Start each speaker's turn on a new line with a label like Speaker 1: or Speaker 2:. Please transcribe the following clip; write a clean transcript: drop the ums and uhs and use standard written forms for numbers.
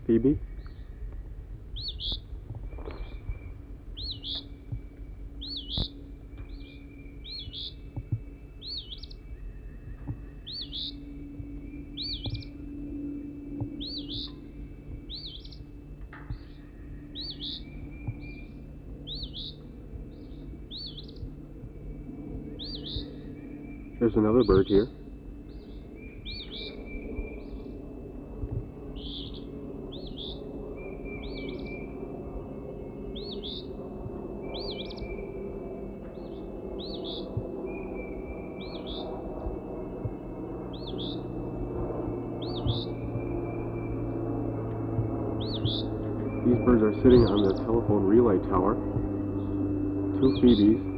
Speaker 1: Phoebe? There's another bird here. These birds are sitting on the telephone relay tower. Two phoebes